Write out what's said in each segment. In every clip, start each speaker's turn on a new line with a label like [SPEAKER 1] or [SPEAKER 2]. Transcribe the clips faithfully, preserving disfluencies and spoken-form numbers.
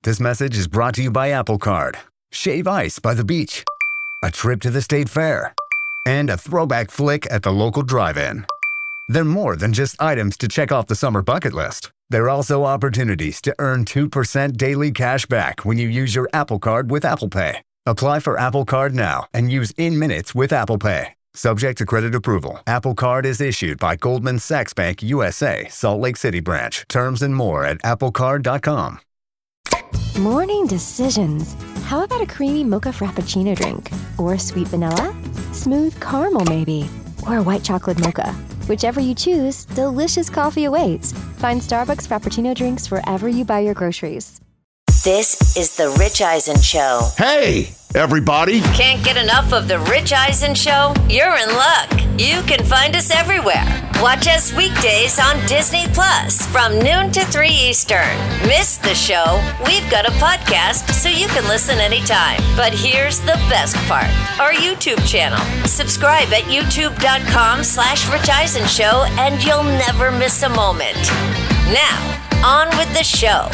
[SPEAKER 1] This message is brought to you by Apple Card. Shave ice by the beach. A trip to the state fair. And a throwback flick at the local drive-in. They're more than just items to check off the summer bucket list. They're also opportunities to earn two percent daily cash back when you use your Apple Card with Apple Pay. Apply for Apple Card now and use in minutes with Apple Pay. Subject to credit approval. Apple Card is issued by Goldman Sachs Bank U S A, Salt Lake City branch. Terms and more at apple card dot com.
[SPEAKER 2] Morning decisions. How about a creamy mocha frappuccino drink? Or sweet vanilla? Smooth caramel maybe? Or a white chocolate mocha? Whichever you choose, delicious coffee awaits. Find Starbucks Frappuccino drinks wherever you buy your groceries.
[SPEAKER 3] This is The Rich Eisen Show.
[SPEAKER 4] Hey, everybody.
[SPEAKER 3] Can't get enough of The Rich Eisen Show? You're in luck. You can find us everywhere. Watch us weekdays on Disney Plus from noon to three Eastern. Miss the show? We've got a podcast so you can listen anytime. But here's the best part. Our YouTube channel. Subscribe at youtube.com slash Rich Eisen Show and you'll never miss a moment. Now, on with the show.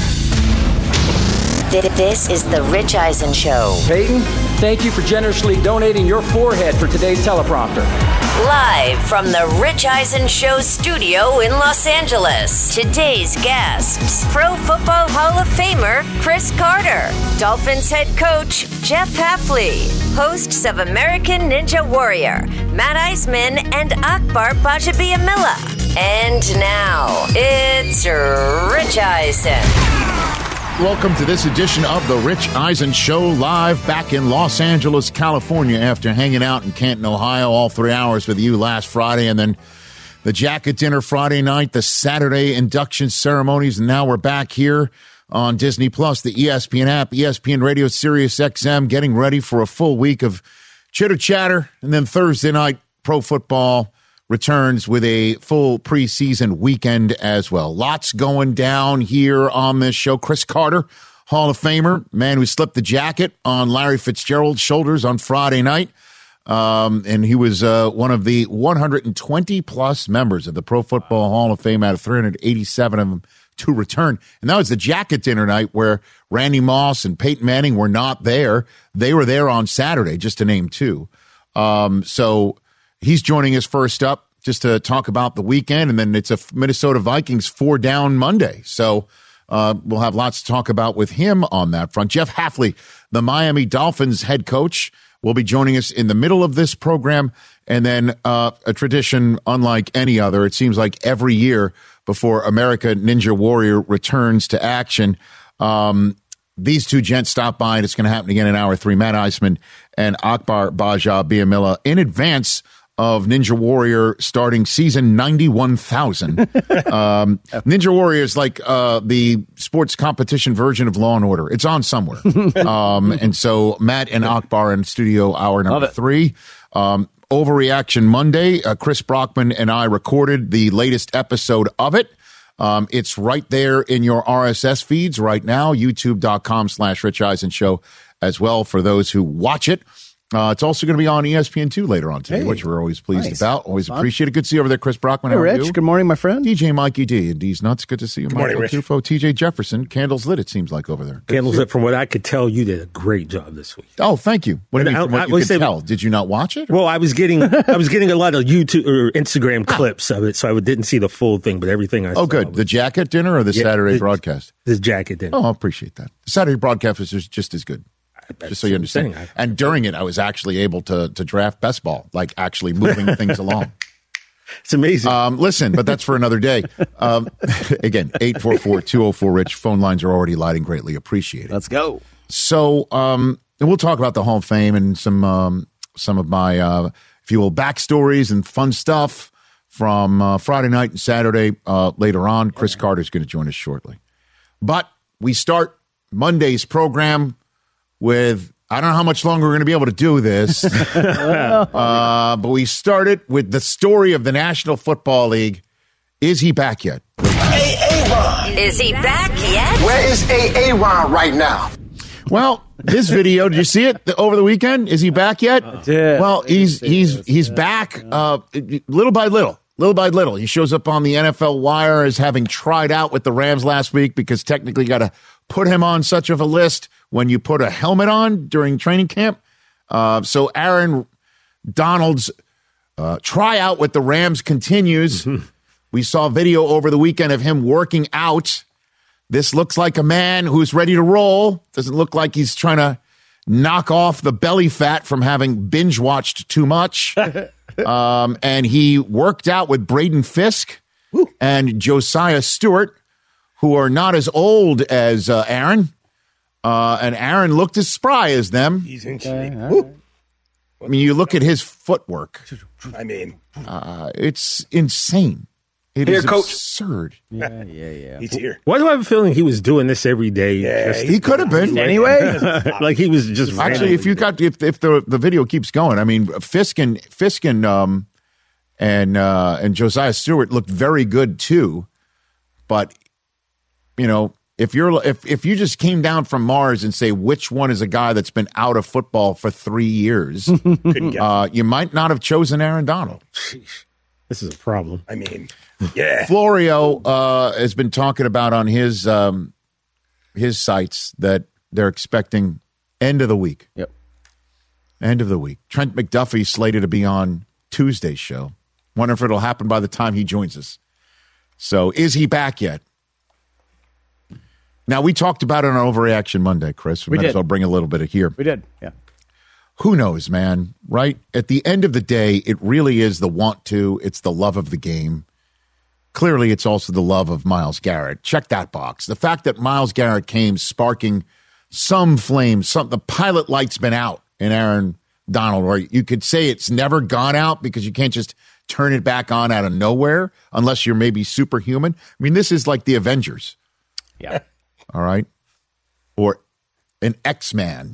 [SPEAKER 3] This is The Rich Eisen Show.
[SPEAKER 5] Peyton, thank you for generously donating your forehead for today's teleprompter.
[SPEAKER 3] Live from The Rich Eisen Show studio in Los Angeles. Today's guests, Pro Football Hall of Famer Cris Carter, Dolphins head coach Jeff Hafley, hosts of American Ninja Warrior, Matt Eisman and Akbar Gbajabiamila. And now, it's Rich Eisen.
[SPEAKER 4] Welcome to this edition of The Rich Eisen Show, live back in Los Angeles, California, after hanging out in Canton, Ohio, all three hours with you last Friday, and then the jacket dinner Friday night, the Saturday induction ceremonies, and now we're back here on Disney Plus, the E S P N app, E S P N Radio, Sirius X M, getting ready for a full week of chitter-chatter, and then Thursday night, pro football returns with a full preseason weekend as well. Lots going down here on this show. Cris Carter, Hall of Famer, man who slipped the jacket on Larry Fitzgerald's shoulders on Friday night. Um, and he was uh, one of the one hundred twenty plus members of the Pro Football Hall of Fame out of three hundred eighty-seven of them to return. And that was the jacket dinner night where Randy Moss and Peyton Manning were not there. They were there on Saturday, just to name two. Um, so he's joining us first up just to talk about the weekend, and then it's a Minnesota Vikings four down Monday. So uh, we'll have lots to talk about with him on that front. Jeff Hafley, the Miami Dolphins head coach, will be joining us in the middle of this program, and then uh, a tradition unlike any other. It seems like every year before America Ninja Warrior returns to action, um, these two gents stop by, and it's going to happen again in hour three. Matt Eisman and Akbar Gbajabiamila in advance of Ninja Warrior starting season ninety-one thousand. um, Ninja Warrior is like uh, the sports competition version of Law and Order. It's on somewhere. um, and so Matt and Akbar in studio hour number three. Um, Overreaction Monday. Uh, Chris Brockman and I recorded the latest episode of it. Um, it's right there in your R S S feeds right now, youtube.com slash Rich Eisen Show as well for those who watch it. Uh, it's also going to be on E S P N two later on today, hey, which we're always pleased nice. about. Always Fun. appreciate it. Good to see you over there, Chris Brockman.
[SPEAKER 6] Hey,
[SPEAKER 4] How are
[SPEAKER 6] Rich.
[SPEAKER 4] you?
[SPEAKER 6] Good morning, my friend.
[SPEAKER 4] T J Mikey D. And D's nuts. Good to see you.
[SPEAKER 7] Good
[SPEAKER 4] Michael
[SPEAKER 7] morning, Rich.
[SPEAKER 4] Tufo, T J Jefferson. Candles lit, it seems like, over there. Good
[SPEAKER 7] Candles lit, from what I could tell, you did a great job this week.
[SPEAKER 4] Oh, thank you. What do you mean, from what I, you could say, tell? Did you not watch it? Or?
[SPEAKER 7] Well, I was getting I was getting a lot of YouTube or Instagram clips of it, so I didn't see the full thing, but everything I
[SPEAKER 4] oh,
[SPEAKER 7] saw.
[SPEAKER 4] Oh, good.
[SPEAKER 7] Was,
[SPEAKER 4] the jacket dinner or the
[SPEAKER 7] yeah,
[SPEAKER 4] Saturday
[SPEAKER 7] the,
[SPEAKER 4] broadcast?
[SPEAKER 7] The jacket dinner.
[SPEAKER 4] Oh, I appreciate that. The Saturday broadcast was just as good.
[SPEAKER 7] That's
[SPEAKER 4] just so you understand. I, and during it, I was actually able to to draft best ball, like actually moving things along.
[SPEAKER 7] It's amazing.
[SPEAKER 4] Um, listen, but that's for another day. Um, again, eight four four, two oh four, Rich. Phone lines are already lighting. Greatly appreciated.
[SPEAKER 6] Let's go.
[SPEAKER 4] So um, and we'll talk about the Hall of Fame and some um, some of my, uh, if you will, backstories and fun stuff from uh, Friday night and Saturday uh, later on. Cris Carter is going to join us shortly. But we start Monday's program with, I don't know how much longer we're going to be able to do this, uh, but we started with the story of the National Football League. Is he back yet?
[SPEAKER 3] A-A-Ron. Is he back yet?
[SPEAKER 8] Where is A-A-Ron right now?
[SPEAKER 4] Well, this video, did you see it over the weekend? Is he back yet?
[SPEAKER 6] I did.
[SPEAKER 4] Well, he's he's he's back uh, little by little. Little by little, he shows up on the N F L wire as having tried out with the Rams last week because technically got a put him on such of a list when you put a helmet on during training camp. Uh, so Aaron Donald's uh, tryout with the Rams continues. We saw video over the weekend of him working out. This looks like a man who's ready to roll. Doesn't look like he's trying to knock off the belly fat from having binge watched too much. um, and he worked out with Braden Fisk Woo. and Josiah Stewart, who are not as old as uh, Aaron. Uh, and Aaron looked as spry as them.
[SPEAKER 6] He's in shape.
[SPEAKER 4] I mean, you look at his footwork.
[SPEAKER 6] I mean,
[SPEAKER 4] uh, it's insane. It
[SPEAKER 5] here,
[SPEAKER 4] is
[SPEAKER 5] coach.
[SPEAKER 4] absurd.
[SPEAKER 9] Yeah, yeah, yeah.
[SPEAKER 6] He's here.
[SPEAKER 7] Why do I have a feeling he was doing this every day?
[SPEAKER 6] Yeah,
[SPEAKER 7] just,
[SPEAKER 4] He could have been.
[SPEAKER 9] Anyway,
[SPEAKER 7] like he was just
[SPEAKER 4] Actually,
[SPEAKER 7] randomly
[SPEAKER 4] if you got if if the the video keeps going, I mean, Fisk and Fisk and um and uh, and Josiah Stewart looked very good too. But you know, if you're if if you just came down from Mars and say which one is a guy that's been out of football for three years, uh, you might not have chosen Aaron Donald.
[SPEAKER 7] Sheesh. This is a problem.
[SPEAKER 6] I mean, yeah.
[SPEAKER 4] Florio uh, has been talking about on his um, his sites that they're expecting end of the week.
[SPEAKER 9] Yep.
[SPEAKER 4] End of the week. Trent McDuffie slated to be on Tuesday's show. Wonder if it'll happen by the time he joins us. So is he back yet? Now, we talked about it on Overreaction Monday, Chris. We,
[SPEAKER 9] we
[SPEAKER 4] might
[SPEAKER 9] did.
[SPEAKER 4] as well bring a little bit of here.
[SPEAKER 9] We did, yeah.
[SPEAKER 4] Who knows, man, right? At the end of the day, it really is the want to. It's the love of the game. Clearly, it's also the love of Myles Garrett. Check that box. The fact that Myles Garrett came sparking some flame, some the pilot light's been out in Aaron Donald, or you could say it's never gone out because you can't just turn it back on out of nowhere unless you're maybe superhuman. I mean, this is like the Avengers.
[SPEAKER 9] Yeah.
[SPEAKER 4] All right? Or an X-Man.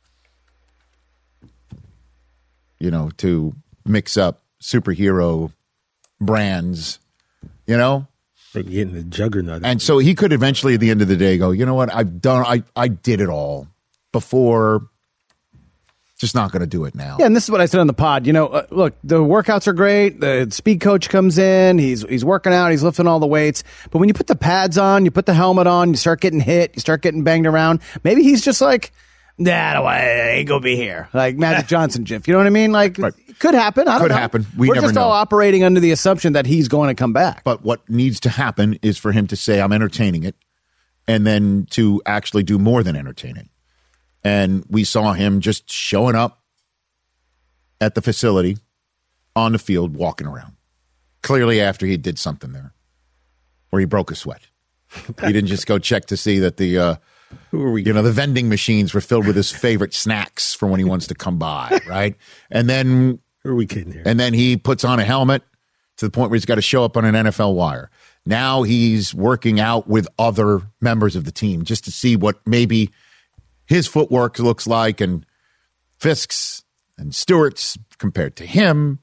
[SPEAKER 4] You know, to mix up superhero brands, you know?
[SPEAKER 7] Like getting the juggernaut.
[SPEAKER 4] And so he could eventually, at the end of the day, go, you know what? I've done, I, I did it all before. Just not going to do it now.
[SPEAKER 9] Yeah, and this is what I said on the pod. You know, uh, look, the workouts are great. The speed coach comes in. He's he's working out. He's lifting all the weights. But when you put the pads on, you put the helmet on, you start getting hit, you start getting banged around. Maybe he's just like, nah, I ain't going to be here. Like Magic Johnson, Jiff. You know what I mean? Like,
[SPEAKER 4] Right.
[SPEAKER 9] it could happen. I don't
[SPEAKER 4] Could
[SPEAKER 9] know.
[SPEAKER 4] happen. We
[SPEAKER 9] We're
[SPEAKER 4] never
[SPEAKER 9] just
[SPEAKER 4] know.
[SPEAKER 9] all operating under the assumption that he's going to come back.
[SPEAKER 4] But what needs to happen is for him to say, I'm entertaining it, and then to actually do more than entertaining. And we saw him just showing up at the facility, on the field, walking around. Clearly after he did something there, where he broke a sweat. He didn't just go check to see that the, uh,
[SPEAKER 7] Who are we?
[SPEAKER 4] you know, the vending machines were filled with his favorite snacks for when he wants to come by, right? And then,
[SPEAKER 7] Who are we kidding here?
[SPEAKER 4] and then he puts on a helmet to the point where he's got to show up on an N F L wire. Now he's working out with other members of the team just to see what maybe his footwork looks like, and Fisk's and Stewart's compared to him.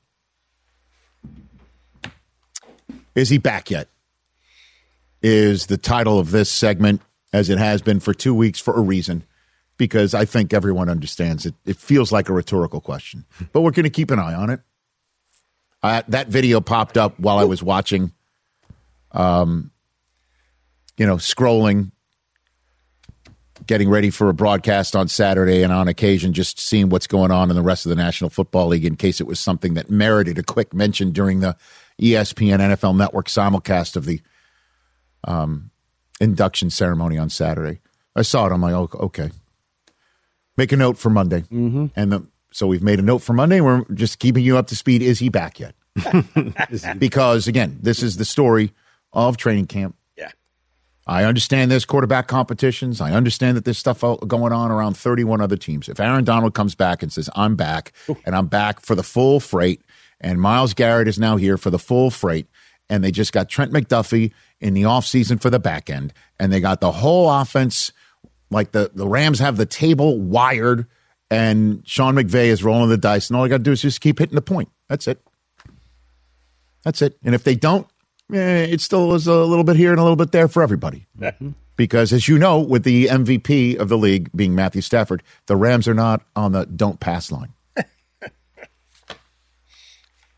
[SPEAKER 4] Is he back yet? Is the title of this segment, as it has been for two weeks for a reason, because I think everyone understands it. It feels like a rhetorical question, but we're going to keep an eye on it. Uh, that video popped up while I was watching, um, you know, scrolling, getting ready for a broadcast on Saturday, and on occasion just seeing what's going on in the rest of the National Football League in case it was something that merited a quick mention during the E S P N N F L Network simulcast of the um, induction ceremony on Saturday. I saw it. I'm like, oh, okay. Make a note for Monday. Mm-hmm. And the, so we've made a note for Monday. We're just keeping you up to speed. Is he back yet? Because, again, this is the story of training camp. I understand there's quarterback competitions. I understand that there's stuff going on around thirty-one other teams. If Aaron Donald comes back and says, I'm back, and I'm back for the full freight, and Myles Garrett is now here for the full freight, and they just got Trent McDuffie in the offseason for the back end, and they got the whole offense, like the, the Rams have the table wired, and Sean McVay is rolling the dice, and all I got to do is just keep hitting the point. That's it. That's it. And if they don't, Eh, it still is a little bit here and a little bit there for everybody. Because, as you know, with the M V P of the league being Matthew Stafford, the Rams are not on the don't pass line.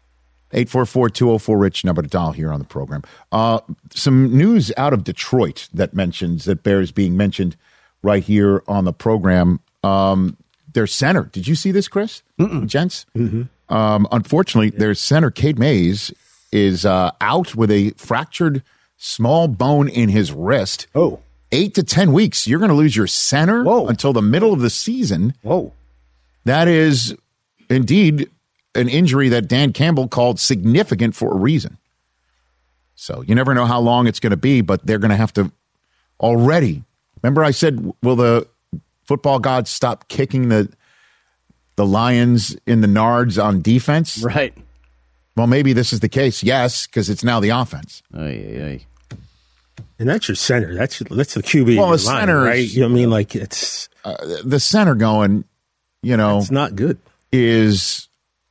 [SPEAKER 4] eight four four, two oh four, RICH, number to dial here on the program. Uh, some news out of Detroit that mentions, that bears being mentioned right here on the program. Um, their center, did you see this, Chris? Mm-mm. Gents? Mm-hmm. Um, unfortunately, yeah. their center, Cade Mays, is uh, out with a fractured small bone in his wrist.
[SPEAKER 9] Oh.
[SPEAKER 4] Eight to ten weeks. You're going to lose your center
[SPEAKER 9] Whoa.
[SPEAKER 4] until the middle of the season.
[SPEAKER 9] Whoa.
[SPEAKER 4] That is indeed an injury that Dan Campbell called significant for a reason. So you never know how long it's going to be, but they're going to have to already. Remember I said, will the football gods stop kicking the the Lions in the nards on defense?
[SPEAKER 9] Right.
[SPEAKER 4] Well, maybe this is the case. Yes, because it's now the offense.
[SPEAKER 9] Aye, aye, aye.
[SPEAKER 7] And that's your center. That's that's the Q B.
[SPEAKER 4] Well,
[SPEAKER 7] line,
[SPEAKER 4] the center,
[SPEAKER 7] right? You know what I mean? Like it's
[SPEAKER 4] uh, the center going. You know,
[SPEAKER 7] it's not good.
[SPEAKER 4] Is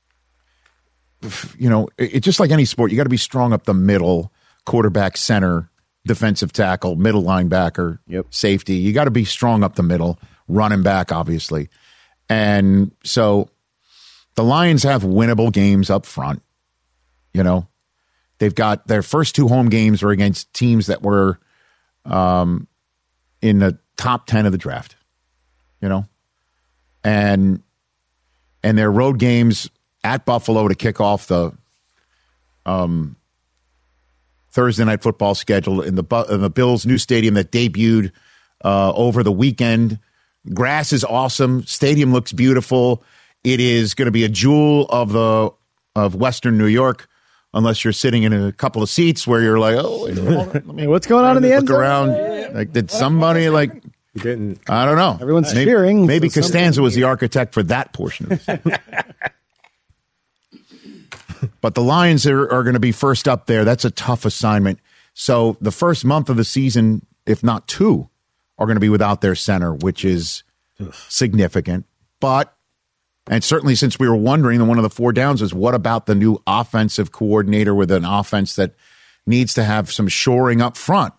[SPEAKER 4] you know, it's it, just like any sport. You got to be strong up the middle, quarterback, center, defensive tackle, middle linebacker,
[SPEAKER 9] yep.
[SPEAKER 4] safety. You got to be strong up the middle, running back, obviously. And so the Lions have winnable games up front. You know, they've got their first two home games are against teams that were um, in the top ten of the draft. You know, and and their road games at Buffalo to kick off the um, Thursday night football schedule in the in the Bills' new stadium that debuted uh, over the weekend. Grass is awesome. Stadium looks beautiful. It is going to be a jewel of the of Western New York, unless you're sitting in a couple of seats where you're like, oh, wait, let me
[SPEAKER 9] hey, what's going on in the end
[SPEAKER 4] zone? Look
[SPEAKER 9] zone?
[SPEAKER 4] around. Like, did somebody like?
[SPEAKER 7] You didn't.
[SPEAKER 4] I don't know.
[SPEAKER 9] Everyone's
[SPEAKER 4] maybe,
[SPEAKER 9] cheering.
[SPEAKER 4] Maybe
[SPEAKER 9] so
[SPEAKER 4] Costanza
[SPEAKER 9] something.
[SPEAKER 4] was the architect for that portion of it. But the Lions are, are going to be first up there. That's a tough assignment. So the first month of the season, if not two, are going to be without their center, which is Ugh. significant. But, and certainly since we were wondering, that one of the four downs is what about the new offensive coordinator with an offense that needs to have some shoring up front?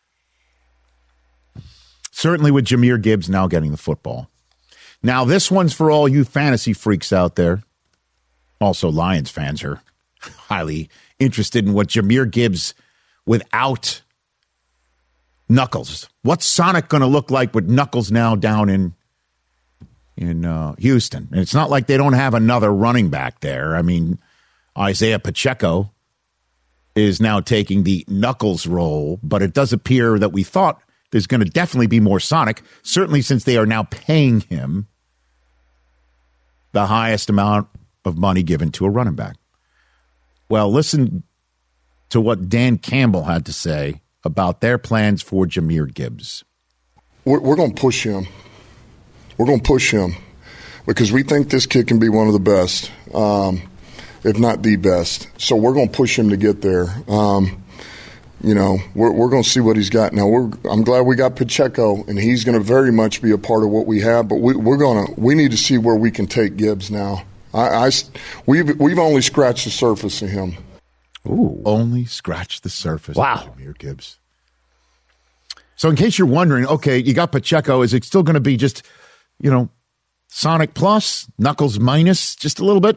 [SPEAKER 4] Certainly with Jahmyr Gibbs now getting the football. Now, this one's for all you fantasy freaks out there. Also, Lions fans are highly interested in what Jahmyr Gibbs without Knuckles. What's Sonic going to look like with Knuckles now down in in uh, Houston? And it's not like they don't have another running back there. I mean, Isaiah Pacheco is now taking the Knuckles role, but it does appear that we thought there's going to definitely be more Sonic, certainly since they are now paying him the highest amount of money given to a running back. Well, listen to what Dan Campbell had to say about their plans for Jahmyr Gibbs.
[SPEAKER 10] We're, we're going to push him. We're going to push him because we think this kid can be one of the best, um, if not the best. So we're going to push him to get there. Um, You know, we're we're going to see what he's got now. We're I'm glad we got Pacheco, and he's going to very much be a part of what we have. But we, we're going to we need to see where we can take Gibbs now. I, I we've we've only scratched the surface of him.
[SPEAKER 4] Ooh, only scratched the surface.
[SPEAKER 9] Wow,
[SPEAKER 4] of Jahmyr Gibbs. So, in case you're wondering, okay, you got Pacheco. Is it still going to be just, you know, Sonic plus, Knuckles minus, just a little bit,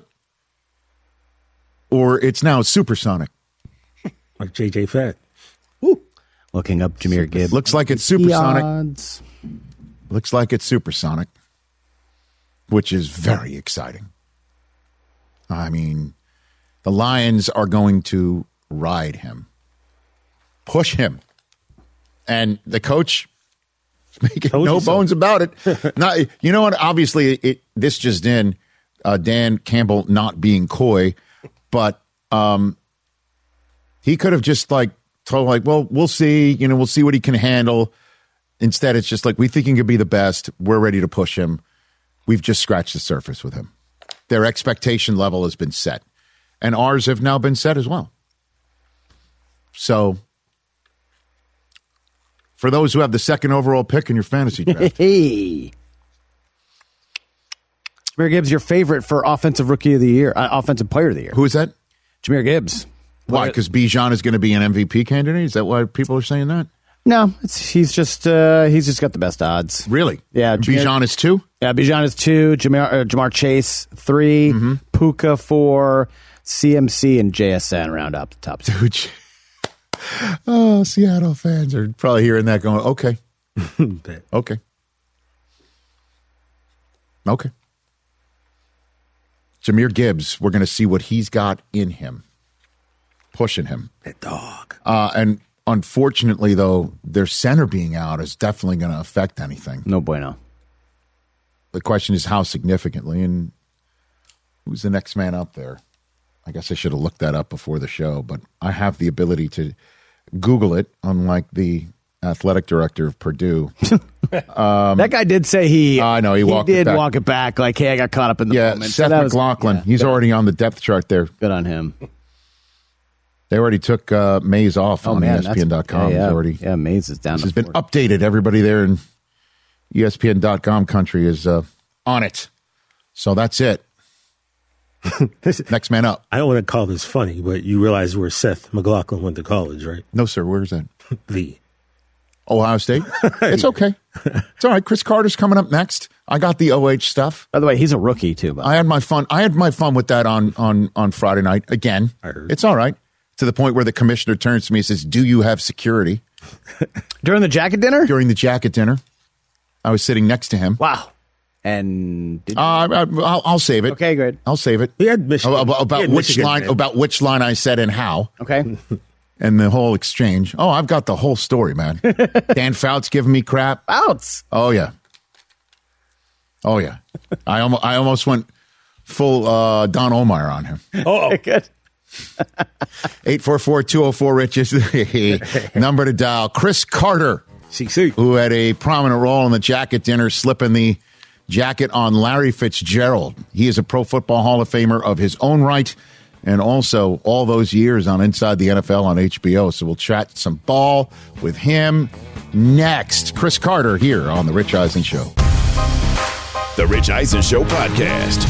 [SPEAKER 4] or it's now Supersonic,
[SPEAKER 7] like J J Fett?
[SPEAKER 9] Looking up Jahmyr Gibbs.
[SPEAKER 4] Looks like it's supersonic. Looks like it's supersonic, which is very exciting. I mean, the Lions are going to ride him, push him, and the coach is making
[SPEAKER 7] Told
[SPEAKER 4] no
[SPEAKER 7] you so.
[SPEAKER 4] bones about it. Not, you know what? Obviously, it, this just in, uh, Dan Campbell not being coy, but um, he could have just like. Told like, well, we'll see, you know, we'll see what he can handle. Instead, it's just like, we think he could be the best. We're ready to push him. We've just scratched the surface with him. Their expectation level has been set. And ours have now been set as well. So, for those who have the second overall pick in your fantasy draft.
[SPEAKER 9] Hey. Jahmyr Gibbs, your favorite for offensive rookie of the year, uh, offensive player of the year.
[SPEAKER 4] Who is that?
[SPEAKER 9] Jahmyr Gibbs.
[SPEAKER 4] Why? Because Bijan is going to be an M V P candidate? Is that why people are saying that?
[SPEAKER 9] No, it's, he's just uh, he's just got the best odds.
[SPEAKER 4] Really?
[SPEAKER 9] Yeah.
[SPEAKER 4] Bijan is two?
[SPEAKER 9] Yeah, Bijan is two. Jamar, uh, Jamar Chase, three. Mm-hmm. Puka, four. C M C and J S N round out the top two.
[SPEAKER 4] Dude, oh, Seattle fans are probably hearing that going, okay. okay. Okay. Jahmyr Gibbs, we're going to see what he's got in him. Pushing him.
[SPEAKER 7] That dog.
[SPEAKER 4] Uh, and unfortunately, though, their center being out is definitely going to affect anything.
[SPEAKER 9] No bueno.
[SPEAKER 4] The question is how significantly, and who's the next man up there? I guess I should have looked that up before the show, but I have the ability to Google it, unlike the athletic director of Purdue. Um,
[SPEAKER 9] that guy did say he.
[SPEAKER 4] I know he,
[SPEAKER 9] he
[SPEAKER 4] walked
[SPEAKER 9] did
[SPEAKER 4] it back.
[SPEAKER 9] walk it back. Like, hey, I got caught up in the
[SPEAKER 4] yeah,
[SPEAKER 9] moment.
[SPEAKER 4] Seth
[SPEAKER 9] so was,
[SPEAKER 4] McLaughlin.
[SPEAKER 9] yeah,
[SPEAKER 4] He's
[SPEAKER 9] good.
[SPEAKER 4] already on the depth chart there.
[SPEAKER 9] Good on him.
[SPEAKER 4] They already took uh, Mays off
[SPEAKER 9] Oh,
[SPEAKER 4] on
[SPEAKER 9] man,
[SPEAKER 4] E S P N dot com.
[SPEAKER 9] Yeah, yeah.
[SPEAKER 4] He's already,
[SPEAKER 9] yeah, Mays is down.
[SPEAKER 4] this
[SPEAKER 9] to
[SPEAKER 4] has been
[SPEAKER 9] four.
[SPEAKER 4] updated. Everybody there in E S P N dot com country is uh, on it. So that's it. Next man up.
[SPEAKER 7] I don't want to call this funny, but you realize where Seth McLaughlin went to college, right?
[SPEAKER 4] No, sir. Where's that?
[SPEAKER 7] The
[SPEAKER 4] Ohio State. It's okay. It's all right. Chris Carter's coming up next. I got the O H stuff.
[SPEAKER 9] By the way, he's a rookie too.
[SPEAKER 4] I had my fun. I had my fun with that on on on Friday night. Again,
[SPEAKER 7] I heard.
[SPEAKER 4] It's all right. To the point where the commissioner turns to me and says, "Do you have security?"
[SPEAKER 9] During the jacket dinner?
[SPEAKER 4] During the jacket dinner, I was sitting next to him.
[SPEAKER 9] Wow. And did
[SPEAKER 4] uh, I, I'll, I'll save it.
[SPEAKER 9] Okay, good.
[SPEAKER 4] I'll save it.
[SPEAKER 7] He had Michigan.
[SPEAKER 4] About, about
[SPEAKER 7] He had
[SPEAKER 4] which
[SPEAKER 7] Michigan,
[SPEAKER 4] line?
[SPEAKER 7] man.
[SPEAKER 4] About which line I said and how.
[SPEAKER 9] Okay.
[SPEAKER 4] And the whole exchange. Oh, I've got the whole story, man. Dan Fouts giving me crap.
[SPEAKER 9] Outs.
[SPEAKER 4] Oh yeah. Oh yeah. I almost I almost went full uh, Don Omar on him.
[SPEAKER 7] Oh,
[SPEAKER 9] Good.
[SPEAKER 4] eight four four, two oh four, Rich is the number to dial. Chris Carter,
[SPEAKER 7] C C.
[SPEAKER 4] who had a prominent role in the jacket dinner, slipping the jacket on Larry Fitzgerald. He is a Pro Football Hall of Famer of his own right, and also all those years on Inside the N F L on H B O. So we'll chat some ball with him next. Chris Carter here on The Rich Eisen Show.
[SPEAKER 11] The Rich Eisen Show podcast.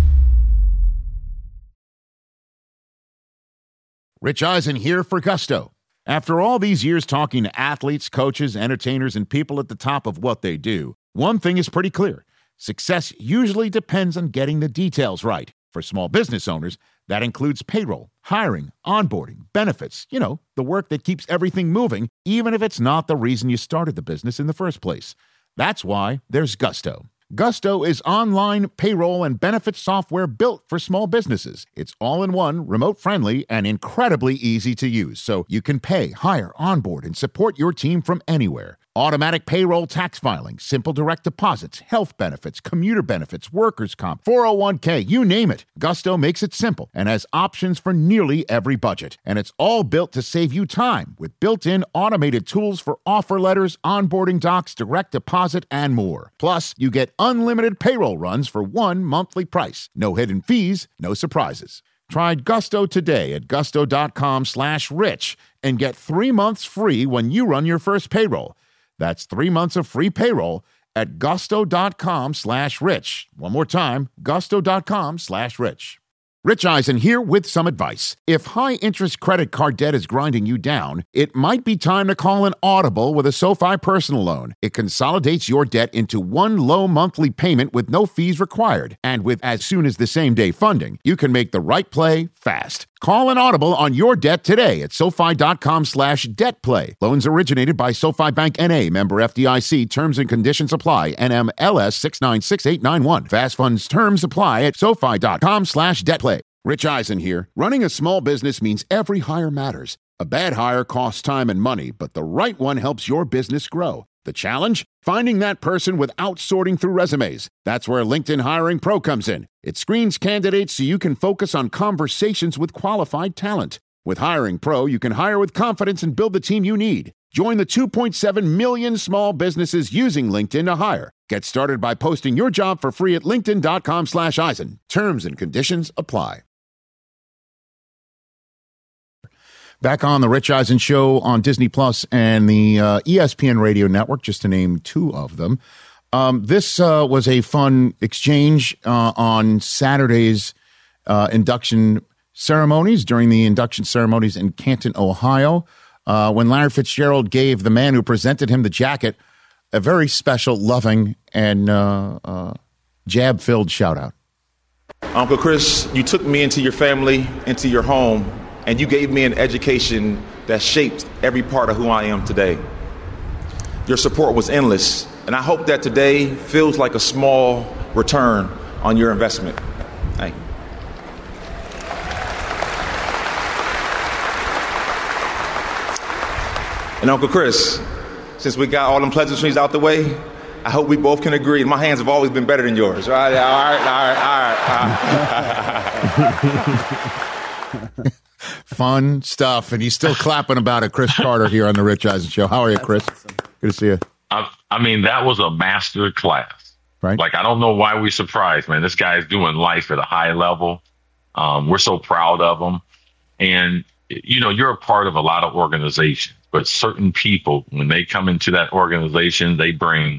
[SPEAKER 4] Rich Eisen here for Gusto. After all these years talking to athletes, coaches, entertainers, and people at the top of what they do, one thing is pretty clear. Success usually depends on getting the details right. For small business owners, that includes payroll, hiring, onboarding, benefits, you know, the work that keeps everything moving, even if it's not the reason you started the business in the first place. That's why there's Gusto. Gusto is online payroll and benefits software built for small businesses. It's all-in-one, remote-friendly, and incredibly easy to use, so you can pay, hire, onboard, and support your team from anywhere. Automatic payroll tax filing, simple direct deposits, health benefits, commuter benefits, workers' comp, four oh one k, you name it. Gusto makes it simple and has options for nearly every budget. And it's all built to save you time with built-in automated tools for offer letters, onboarding docs, direct deposit, and more. Plus, you get unlimited payroll runs for one monthly price. No hidden fees, no surprises. Try Gusto today at gusto.com slash rich and get three months free when you run your first payroll. That's three months of free payroll at gusto.com slash rich. One more time, gusto.com slash rich. Rich Eisen here with some advice. If high-interest credit card debt is grinding you down, it might be time to call an audible with a SoFi personal loan. It consolidates your debt into one low monthly payment with no fees required. And with as soon as the same day funding, you can make the right play fast. Call an audible on your debt today at SoFi.com slash debt play. Loans originated by SoFi Bank N A, member F D I C. Terms and conditions apply. N M L S six nine six eight nine one. Fast funds terms apply at SoFi.com slash debt play. Rich Eisen here. Running a small business means every hire matters. A bad hire costs time and money, but the right one helps your business grow. The challenge? Finding that person without sorting through resumes. That's where LinkedIn Hiring Pro comes in. It screens candidates so you can focus on conversations with qualified talent. With Hiring Pro, you can hire with confidence and build the team you need. Join the two point seven million small businesses using LinkedIn to hire. Get started by posting your job for free at linkedin.com slash Eisen. Terms and conditions apply. Back on the Rich Eisen Show on Disney Plus and the uh, E S P N Radio Network, just to name two of them. Um, this uh, was a fun exchange uh, on Saturday's uh, induction ceremonies, during the induction ceremonies in Canton, Ohio, uh, when Larry Fitzgerald gave the man who presented him the jacket a very special, loving, and uh, uh, jab-filled shout-out.
[SPEAKER 12] Uncle Chris, you took me into your family, into your home, and you gave me an education that shaped every part of who I am today. Your support was endless, and I hope that today feels like a small return on your investment. Thank you. And Uncle Chris, since we got all them pleasantries out the way, I hope we both can agree. My hands have always been better than yours. All right, all right, all right, all right.
[SPEAKER 4] Fun stuff, and he's still clapping about it. Chris Carter here on the Rich Eisen Show. How are you, Chris? Good to see you.
[SPEAKER 13] I, I mean, that was a master class.
[SPEAKER 4] Right.
[SPEAKER 13] Like, I don't know why we're surprised, man. This guy's doing life at a high level. Um, we're so proud of him. And, you know, you're a part of a lot of organizations, but certain people, when they come into that organization, they bring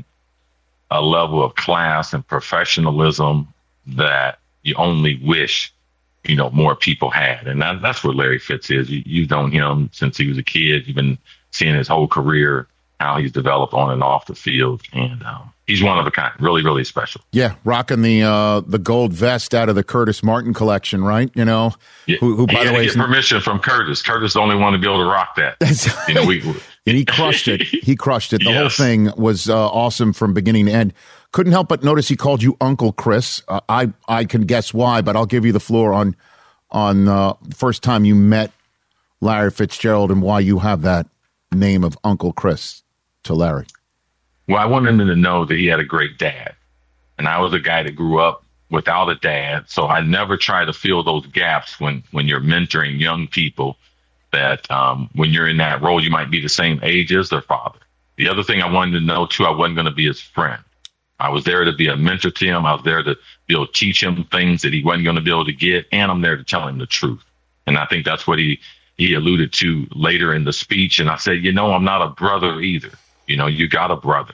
[SPEAKER 13] a level of class and professionalism that you only wish, you know, more people had. And that, that's where Larry Fitz is. You, you've known him since he was a kid. You've been seeing his whole career, how he's developed on and off the field. And um, he's one of a kind, really, really special.
[SPEAKER 4] Yeah, rocking the uh, the gold vest out of the Curtis Martin collection, right? You know,
[SPEAKER 13] yeah.
[SPEAKER 4] who, who by
[SPEAKER 13] he had
[SPEAKER 4] the way,
[SPEAKER 13] to get permission from Curtis. Curtis is the only one to be able to rock that. You know, we,
[SPEAKER 4] and he crushed it. He crushed it. The
[SPEAKER 13] Yes.
[SPEAKER 4] whole thing was uh, awesome from beginning to end. Couldn't help but notice he called you Uncle Chris. Uh, I I can guess why, but I'll give you the floor on on uh, the first time you met Larry Fitzgerald and why you have that name of Uncle Chris to Larry.
[SPEAKER 13] Well, I wanted him to know that he had a great dad. And I was a guy that grew up without a dad. So I never try to fill those gaps when, when you're mentoring young people that um, when you're in that role, you might be the same age as their father. The other thing I wanted to know, too, I wasn't going to be his friend. I was there to be a mentor to him. I was there to be able to teach him things that he wasn't going to be able to get. And I'm there to tell him the truth. And I think that's what he, he alluded to later in the speech. And I said, you know, I'm not a brother either. You know, you got a brother.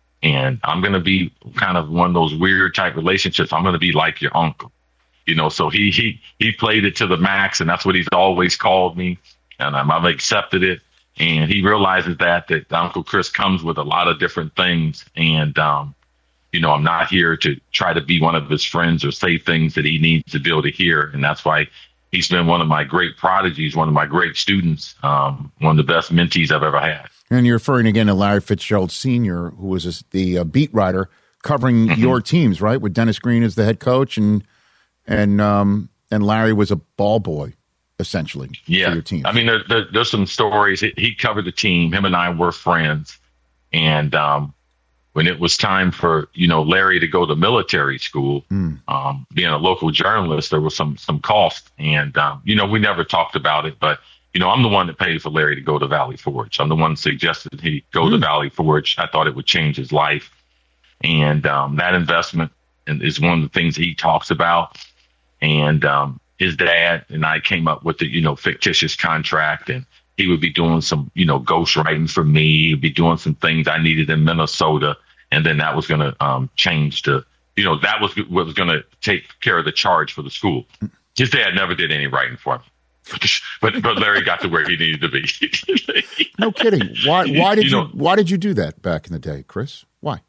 [SPEAKER 13] And I'm going to be kind of one of those weird type relationships. I'm going to be like your uncle, you know, so he, he, he played it to the max, and that's what he's always called me. And um, I've accepted it. And he realizes that, that Uncle Chris comes with a lot of different things. And, um, you know, I'm not here to try to be one of his friends or say things that he needs to be able to hear. And that's why he's been one of my great prodigies, one of my great students, um, one of the best mentees I've ever had.
[SPEAKER 4] And you're referring again to Larry Fitzgerald Senior, who was a, the uh, beat writer covering mm-hmm. your teams, right? With Dennis Green as the head coach, and and um, and Larry was a ball boy, essentially,
[SPEAKER 13] yeah.
[SPEAKER 4] for your team.
[SPEAKER 13] I mean, there, there, there's some stories. He, he covered the team. Him and I were friends. And um, when it was time for, you know, Larry to go to military school, mm. um, being a local journalist, there was some some cost. And, um, you know, we never talked about it, but you know, I'm the one that paid for Larry to go to Valley Forge. I'm the one that suggested he go mm. to Valley Forge. I thought it would change his life. And um, that investment is one of the things he talks about. And um, his dad and I came up with the, you know, fictitious contract. And he would be doing some, you know, ghostwriting for me. He'd be doing some things I needed in Minnesota. And then that was going to um, change to, you know, that was what was going to take care of the charge for the school. His dad never did any writing for me. But but Larry got to where he needed to be.
[SPEAKER 4] No kidding. Why why did you,
[SPEAKER 13] you know,
[SPEAKER 4] why did you do that back in the day, Chris? Why?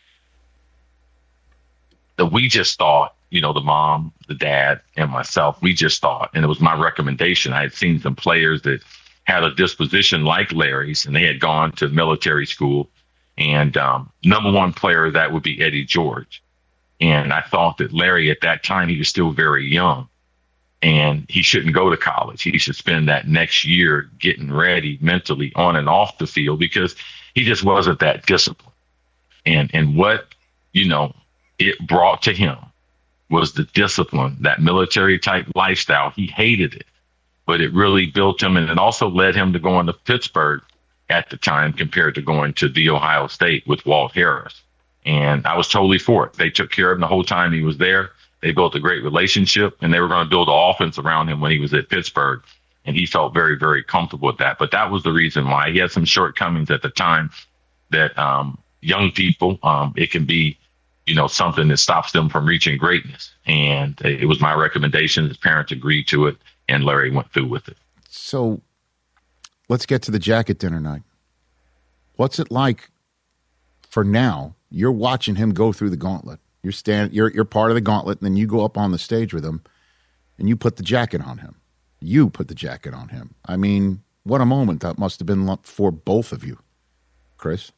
[SPEAKER 13] That we just thought, you know, the mom, the dad, and myself, we just thought, and it was my recommendation. I had seen some players that had a disposition like Larry's, and they had gone to military school. And um, number one player that would be Eddie George. And I thought that Larry at that time, he was still very young. And he shouldn't go to college. He should spend that next year getting ready mentally on and off the field, because he just wasn't that disciplined. And and what, you know, it brought to him was the discipline, that military type lifestyle. He hated it, but it really built him. And it also led him to going to Pittsburgh at the time compared to going to the Ohio State with Walt Harris. And I was totally for it. They took care of him the whole time he was there. They built a great relationship, and they were going to build an offense around him when he was at Pittsburgh. And he felt very, very comfortable with that. But that was the reason why. He had some shortcomings at the time that um, young people, um, it can be, you know, something that stops them from reaching greatness. And it was my recommendation. His parents agreed to it, and Larry went through with it.
[SPEAKER 4] So let's get to the jacket dinner night. What's it like for now? You're watching him go through the gauntlet. You're stand, you're you're part of the gauntlet, and then you go up on the stage with him, and you put the jacket on him. You put the jacket on him. I mean, what a moment that must have been for both of you, Chris.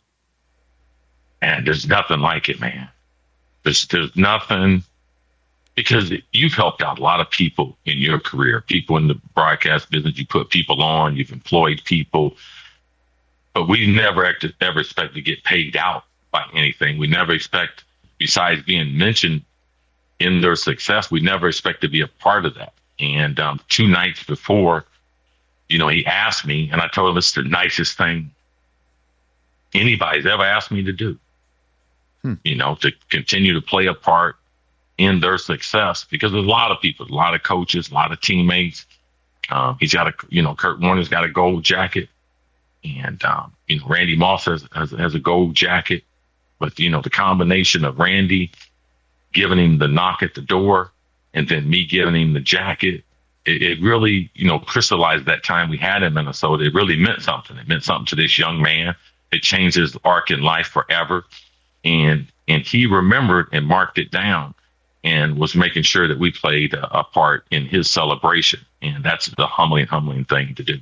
[SPEAKER 13] And there's nothing like it, man. There's there's nothing, because you've helped out a lot of people in your career, people in the broadcast business. You put people on, you've employed people, but we never ever expect to get paid out by anything. We never expect, besides being mentioned in their success, we never expect to be a part of that. And um, two nights before, you know, he asked me, and I told him it's the nicest thing anybody's ever asked me to do. Hmm. You know, to continue to play a part in their success, because there's a lot of people, a lot of coaches, a lot of teammates. Um, he's got a, you know, Kurt Warner's got a gold jacket, and um, you know, Randy Moss has, has has a gold jacket. But you know, the combination of Randy giving him the knock at the door, and then me giving him the jacket, it, it really, you know, crystallized that time we had in Minnesota. It really meant something. It meant something to this young man. It changed his arc in life forever. And and he remembered and marked it down and was making sure that we played a, a part in his celebration. And that's the humbling, humbling thing to do.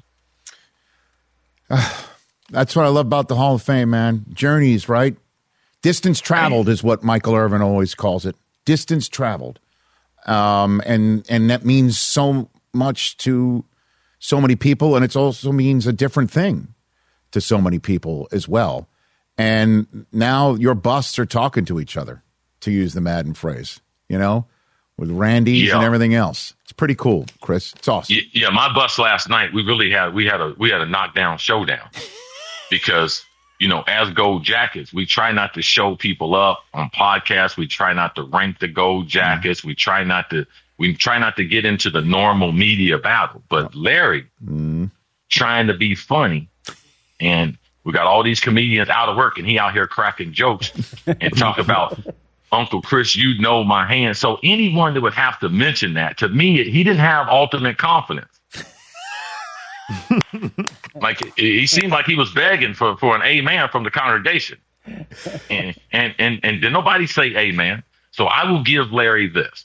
[SPEAKER 4] Uh, that's what I love about the Hall of Fame, man. Journeys, right? Distance traveled is what Michael Irvin always calls it. Distance traveled. Um, and, and that means so much to so many people, and it also means a different thing to so many people as well. And now your busts are talking to each other, to use the Madden phrase, you know, with Randy's yeah. and everything else. It's pretty cool, Chris. It's awesome.
[SPEAKER 13] Yeah, my bust last night, we really had we had a we had a knockdown showdown because, you know, as Gold Jackets, we try not to show people up on podcasts. We try not to rank the Gold Jackets. Mm-hmm. We try not to we try not to get into the normal media battle. But Larry, mm-hmm. trying to be funny, and we got all these comedians out of work, and he out here cracking jokes and talk about Uncle Chris, you know my hand. So anyone that would have to mention that, to me, he didn't have ultimate confidence. Like he seemed like he was begging for, for an amen from the congregation. And, and, and, and did nobody say amen? So I will give Larry this.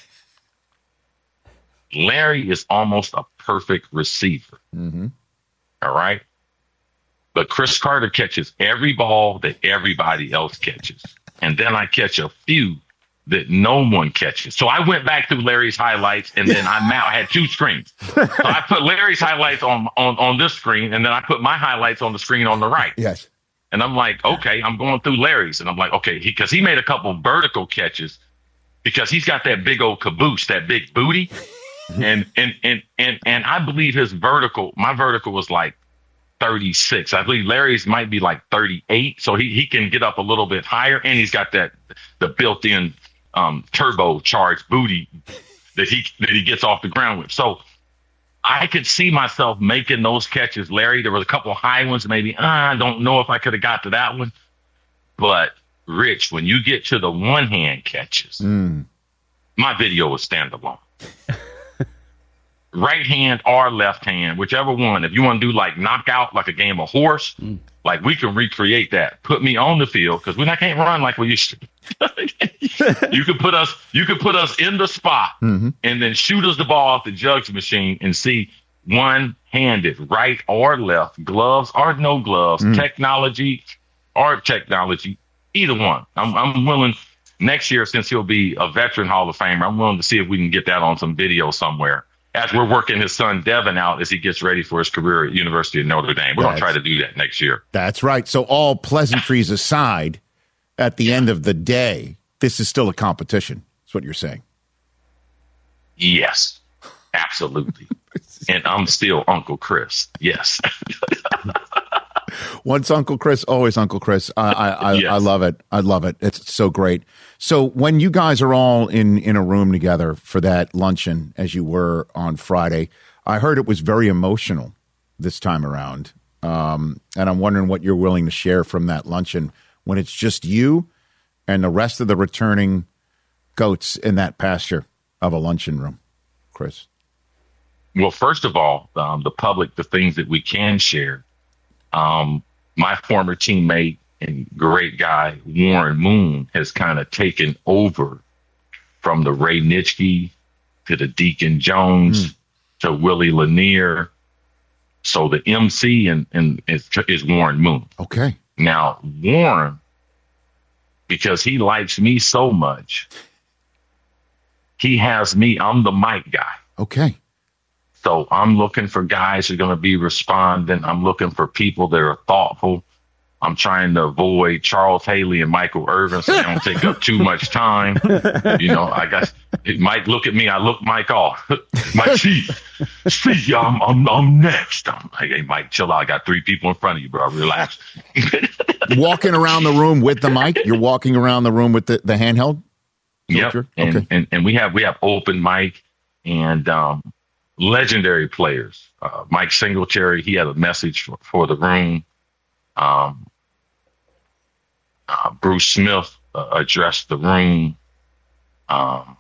[SPEAKER 13] Larry is almost a perfect receiver.
[SPEAKER 4] Mm-hmm.
[SPEAKER 13] All right. But Chris Carter catches every ball that everybody else catches. And then I catch a few that no one catches. So I went back through Larry's highlights, and then I now had two screens. So I put Larry's highlights on, on, on this screen, and then I put my highlights on the screen on the right.
[SPEAKER 4] Yes.
[SPEAKER 13] And I'm like, okay, I'm going through Larry's. And I'm like, okay, because he, he made a couple vertical catches because he's got that big old caboose, that big booty. and, and, and, and, and I believe his vertical, my vertical was like thirty-six. I believe Larry's might be like thirty-eight. So he, he can get up a little bit higher. And he's got that, the built in um, turbocharged booty that he, that he gets off the ground with. So I could see myself making those catches, Larry. There was a couple of high ones, maybe. Uh, I don't know if I could have got to that one. But Rich, when you get to the one hand catches,
[SPEAKER 4] mm.
[SPEAKER 13] my video was standalone. Right hand or left hand, whichever one. If you want to do like knockout, like a game of horse, mm. like we can recreate that. Put me on the field because we not can't run like we used to. you could put us, you could put us in the spot
[SPEAKER 4] mm-hmm.
[SPEAKER 13] and then shoot us the ball off the jugs machine and see one-handed, right or left, gloves or no gloves, mm. technology or technology, either one. I'm, I'm willing next year, since he'll be a veteran Hall of Famer, I'm willing to see if we can get that on some video somewhere. As we're working his son Devin out as he gets ready for his career at University of Notre Dame. We're going to try to do that next year.
[SPEAKER 4] That's right. So all pleasantries aside, at the end of the day, this is still a competition. That's what you're saying.
[SPEAKER 13] Yes, absolutely. And I'm still Uncle Chris. Yes.
[SPEAKER 4] Once Uncle Chris, always Uncle Chris. I I, I, yes. I love it. I love it. It's so great. So when you guys are all in, in a room together for that luncheon, as you were on Friday, I heard it was very emotional this time around. Um, and I'm wondering what you're willing to share from that luncheon when it's just you and the rest of the returning goats in that pasture of a luncheon room, Chris.
[SPEAKER 13] Well, first of all, um, the public, the things that we can share. Um, my former teammate, and great guy Warren Moon has kind of taken over from the Ray Nitschke to the Deacon Jones mm. to Willie Lanier. So the M C and and is, is Warren Moon.
[SPEAKER 4] Okay.
[SPEAKER 13] Now Warren, because he likes me so much, he has me. I'm the mic guy.
[SPEAKER 4] Okay.
[SPEAKER 13] So I'm looking for guys who are going to be responding. I'm looking for people that are thoughtful. I'm trying to avoid Charles Haley and Michael Irvin so they don't take up too much time. You know, I guess Mike look at me. I look Mike off. Mike, see, see, I'm, I'm, I'm next. I'm like, hey, Mike, chill out. I got three people in front of you, bro. Relax.
[SPEAKER 4] Walking around the room with the mic. You're walking around the room with the, the handheld.
[SPEAKER 13] Yep.
[SPEAKER 4] Okay.
[SPEAKER 13] And, and and we have we have open mic and um, legendary players. Uh, Mike Singletary, he had a message for, for the room. Um, uh, Bruce Smith uh, addressed the room. Um,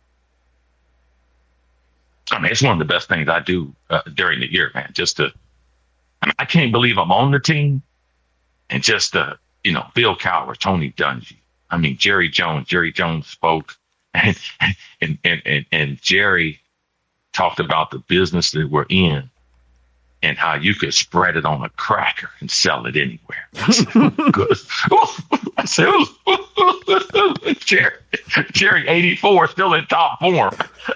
[SPEAKER 13] I mean, it's one of the best things I do uh, during the year, man. Just to, I mean, I can't believe I'm on the team, and just to, you know, Bill Cowher, Tony Dungy. I mean, Jerry Jones. Jerry Jones spoke, and and and and, and Jerry talked about the business that we're in. And how you could spread it on a cracker and sell it anywhere. I said, good. I said, Jerry, Jerry, eighty-four, still in top form.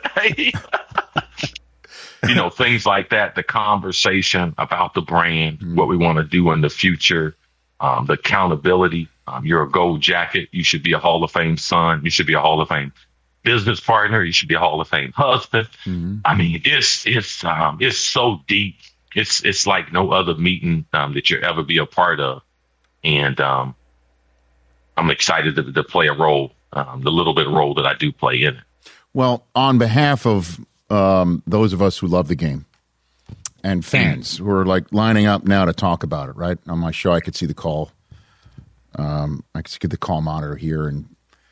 [SPEAKER 13] You know, things like that, the conversation about the brand, mm-hmm. what we want to do in the future, um, the accountability. Um, you're a gold jacket. You should be a Hall of Fame son. You should be a Hall of Fame business partner. You should be a Hall of Fame husband. Mm-hmm. I mean, it's, it's, um, it's so deep. It's it's like no other meeting um, that you'll ever be a part of. And um, I'm excited to, to play a role, um, the little bit of role that I do play in it. Well,
[SPEAKER 4] on behalf of um, those of us who love the game and fans who are like lining up now to talk about it, right? On my show, I could see the call. Um, I could see the call monitor here. And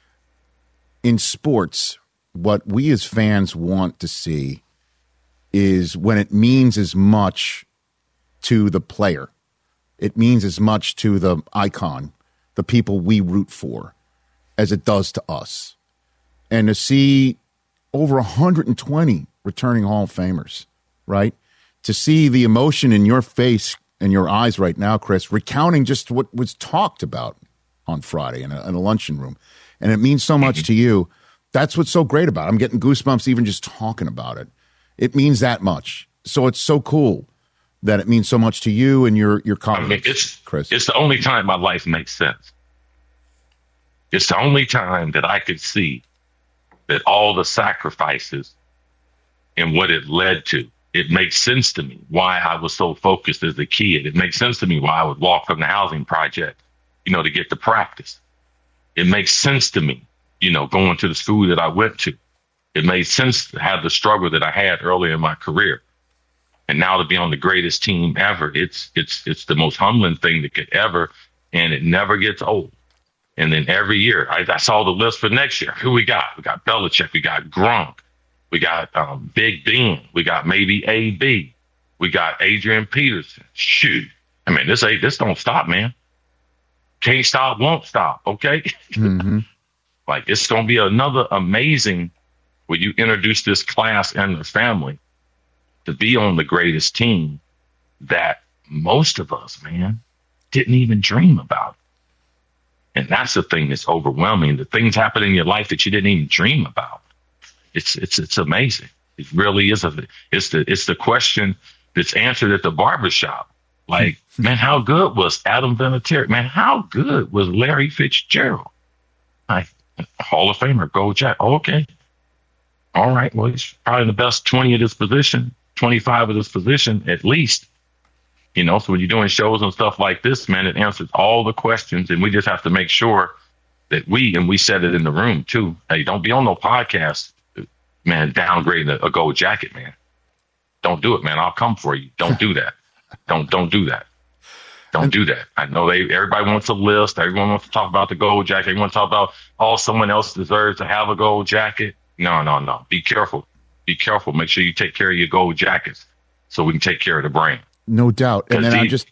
[SPEAKER 4] in sports, what we as fans want to see is when it means as much to the player. It means as much to the icon, the people we root for, as it does to us. And to see over one hundred twenty returning Hall of Famers, right? To see the emotion in your face and your eyes right now, Chris, recounting just what was talked about on Friday in a, in a luncheon room. And it means so much to you. That's what's so great about it. I'm getting goosebumps even just talking about it. It means that much. So it's so cool that it means so much to you and your, your colleagues, I mean, it's, Chris. It's the only time my life makes sense. It's the only time that I could see that all the sacrifices and what it led to, it makes sense to me why I was so focused as a kid. It makes sense to me why I would walk from the housing project, you know, to get to practice. It makes sense to me, you know, going to the school that I went to. It made sense to have the struggle that I had earlier in my career. And now to be on the greatest team ever, it's it's it's the most humbling thing that could ever, and it never gets old. And then every year, I, I saw the list for next year. Who we got? We got Belichick. We got Gronk. We got um, Big Ben. We got maybe A B. We got Adrian Peterson. Shoot. I mean, this ain't, this don't stop, man. Can't stop, won't stop, okay? Mm-hmm. Like, it's going to be another amazing when you introduce this class and the family to be on the greatest team that most of us, man, didn't even dream about. And that's the thing that's overwhelming. The things happen in your life that you didn't even dream about. It's it's it's amazing. It really is. A, it's the it's the question that's answered at the barbershop. Like, man, how good was Adam Vinatieri? Man, how good was Larry Fitzgerald? Like, Hall of Famer, Gold Jack. Oh, okay. All right. Well, he's probably the best twenty of this position, twenty-five of this position, at least. You know, so when you're doing shows and stuff like this, man, it answers all the questions. And we just have to make sure that we, and we said it in the room too. Hey, don't be on no podcast, man, downgrading a, a gold jacket, man. Don't do it, man. I'll come for you. Don't do that. don't, don't do that. Don't do that. I know they, everybody wants a list. Everyone wants to talk about the gold jacket. Everyone wants to talk about, oh, someone else deserves to have a gold jacket. No, no, no. Be careful. Be careful. Make sure you take care of your gold jackets so we can take care of the brand. No doubt. And then
[SPEAKER 13] the,
[SPEAKER 4] I just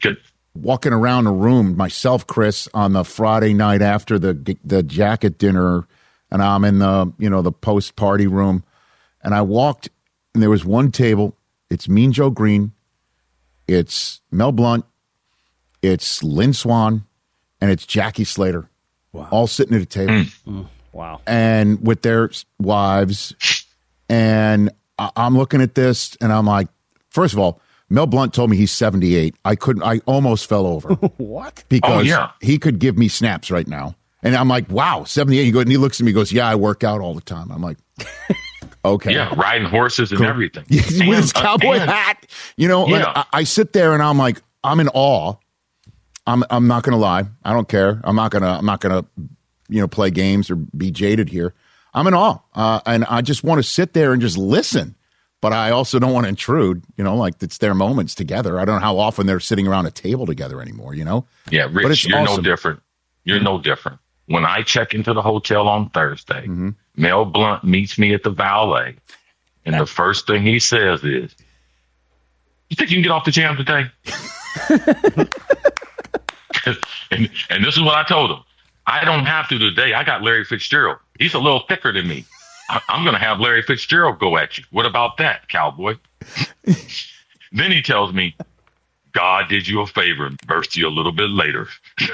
[SPEAKER 4] walking around the room myself, Chris, on the Friday night after the the jacket dinner, and I'm in the you know the post party room, and I walked, and there was one table. It's Mean Joe Green, it's Mel Blount, it's Lynn Swann, and it's Jackie Slater, wow. all sitting at a table.
[SPEAKER 9] Mm. Wow,
[SPEAKER 4] and with their wives, and I- I'm looking at this, and I'm like, first of all, Mel Blount told me he's seventy-eight. I couldn't. I almost fell over.
[SPEAKER 9] What?
[SPEAKER 4] Because
[SPEAKER 13] oh, yeah.
[SPEAKER 4] he could give me snaps right now. And I'm like, wow, seventy-eight. He goes, and he looks at me and goes, yeah, I work out all the time. I'm like, okay.
[SPEAKER 13] Yeah, riding horses and
[SPEAKER 4] cool.
[SPEAKER 13] everything.
[SPEAKER 4] With
[SPEAKER 13] and,
[SPEAKER 4] his cowboy
[SPEAKER 13] uh, and,
[SPEAKER 4] hat. You know,
[SPEAKER 13] yeah.
[SPEAKER 4] like, I, I sit there and I'm like, I'm in awe. I'm I'm not gonna lie. I don't care. I'm not gonna I'm not gonna, you know, play games or be jaded here. I'm in awe. Uh, and I just want to sit there and just listen. But I also don't want to intrude, you know, like it's their moments together. I don't know how often they're sitting around a table together anymore, you know?
[SPEAKER 13] Yeah, Rich,
[SPEAKER 4] but it's
[SPEAKER 13] you're
[SPEAKER 4] awesome.
[SPEAKER 13] no different. You're mm-hmm. no different. When I check into the hotel on Thursday,
[SPEAKER 4] mm-hmm.
[SPEAKER 13] Mel Blount meets me at the valet, and the first thing he says is, you think you can get off the jam today? and, and this is what I told him. I don't have to today. I got Larry Fitzgerald. He's a little thicker than me. I'm going to have Larry Fitzgerald go at you. What about that, cowboy? Then he tells me, God did you a favor and birthed you a little bit later.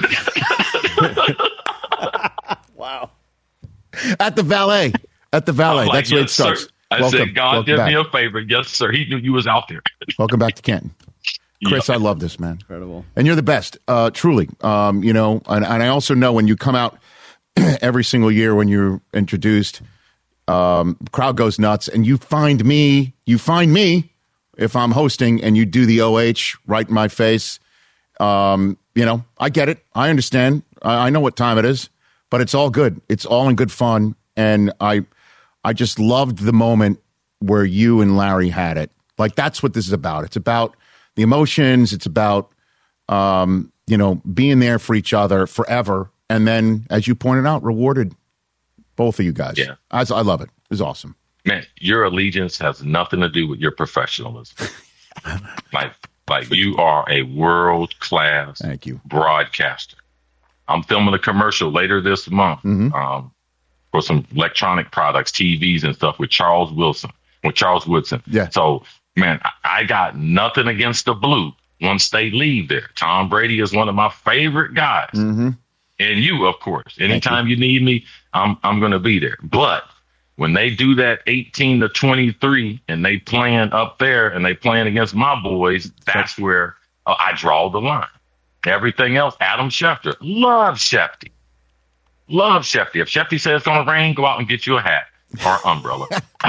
[SPEAKER 4] Wow. At the valet. At the valet.
[SPEAKER 13] Like,
[SPEAKER 4] That's where
[SPEAKER 13] yes,
[SPEAKER 4] it starts.
[SPEAKER 13] Sir. I
[SPEAKER 4] welcome,
[SPEAKER 13] said, God did
[SPEAKER 4] back.
[SPEAKER 13] me a favor. Yes, sir. He knew you was out there.
[SPEAKER 4] Welcome back to Canton. Chris,
[SPEAKER 13] yeah.
[SPEAKER 4] I love this, man.
[SPEAKER 9] Incredible.
[SPEAKER 4] And you're the best, uh, truly. Um, you know, and, and I also know when you come out every single year when you're introduced, um, crowd goes nuts, and you find me, you find me if I'm hosting and you do the O H right in my face. Um, you know, I get it. I understand. I, I know what time it is, but it's all good. It's all in good fun. And I, I just loved the moment where you and Larry had it. Like, that's what this is about. It's about the emotions. It's about, um, you know, being there for each other forever. And then, as you pointed out, rewarded both of you guys.
[SPEAKER 13] Yeah.
[SPEAKER 4] I, I love it. It was awesome.
[SPEAKER 13] Man, your allegiance has nothing to do with your professionalism. like, like you are a world-class
[SPEAKER 4] Thank you.
[SPEAKER 13] broadcaster. I'm filming a commercial later this month
[SPEAKER 4] Mm-hmm.
[SPEAKER 13] um, for some electronic products, T Vs and stuff with Charles Wilson, with Charles Woodson.
[SPEAKER 4] Yeah.
[SPEAKER 13] So, man, I, I got nothing against the Blue once they leave there. Tom Brady is one of my favorite guys.
[SPEAKER 4] Mm-hmm.
[SPEAKER 13] And you, of course. Anytime you. you need me, I'm I'm going to be there. But when they do that eighteen to twenty-three and they playing up there and they playing against my boys, that's where uh, I draw the line. Everything else, Adam Schefter, love Shefty. Love Shefty. If Shefty says it's going to rain, go out and get you a hat or umbrella.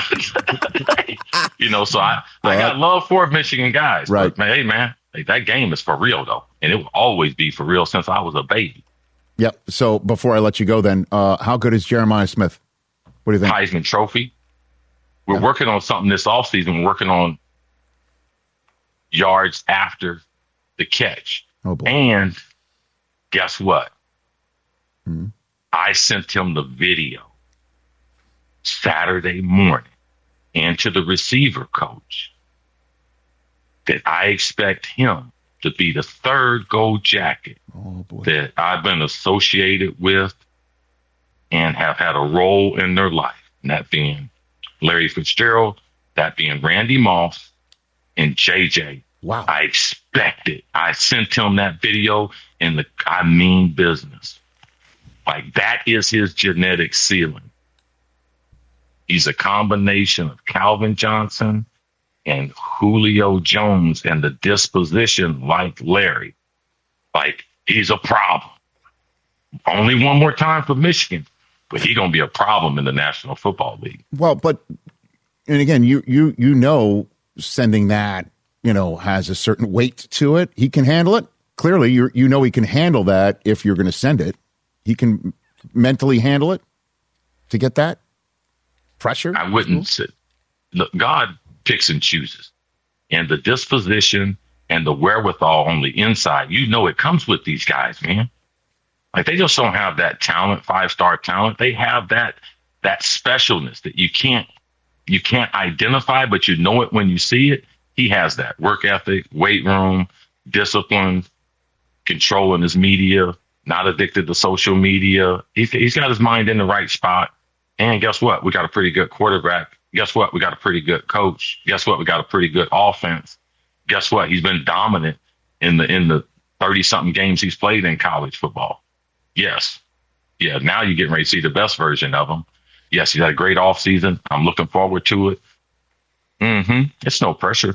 [SPEAKER 13] you know, so I, I got love for Michigan guys.
[SPEAKER 4] Right.
[SPEAKER 13] But, hey, man, hey, that game is for real, though. And it will always be for real since I was a baby.
[SPEAKER 4] Yep. So before I let you go, then, uh, how good is Jeremiah Smith? What do you think?
[SPEAKER 13] Heisman Trophy. We're
[SPEAKER 4] Yeah.
[SPEAKER 13] working on something this offseason. We're working on yards after the catch.
[SPEAKER 4] Oh, boy.
[SPEAKER 13] And guess what?
[SPEAKER 4] Mm-hmm.
[SPEAKER 13] I sent him the video Saturday morning and to the receiver coach that I expect him to be the third gold jacket
[SPEAKER 4] Oh, boy.
[SPEAKER 13] that I've been associated with and have had a role in their life. And that being Larry Fitzgerald, that being Randy Moss, and J J.
[SPEAKER 4] Wow.
[SPEAKER 13] I expect it. I sent him that video, and the I mean business. Like, that is his genetic ceiling. He's a combination of Calvin Johnson and Julio Jones, and the disposition like Larry. Like, he's a problem. Only one more time for Michigan, but he's going to be a problem in the National Football League.
[SPEAKER 4] Well, but, and again, you, you, you know, sending that, you know, has a certain weight to it. He can handle it. Clearly, you you know he can handle that if you're going to send it. He can mentally handle it to get that pressure.
[SPEAKER 13] I wouldn't say, look, God picks and chooses. And the disposition and the wherewithal on the inside, you know, it comes with these guys, man. Like, they just don't have that talent, five-star talent. They have that that specialness that you can't you can't identify, but you know it when you see it. He has that work ethic, weight room, discipline, controlling his media, not addicted to social media. He's, he's got his mind in the right spot. And guess what? We got a pretty good quarterback. Guess what? We got a pretty good coach. Guess what? We got a pretty good offense. Guess what? He's been dominant in the in the thirty-something games he's played in college football. Yes. Yeah, now you're getting ready to see the best version of him. Yes, he's had a great offseason. I'm looking forward to it. Mm-hmm. It's no pressure.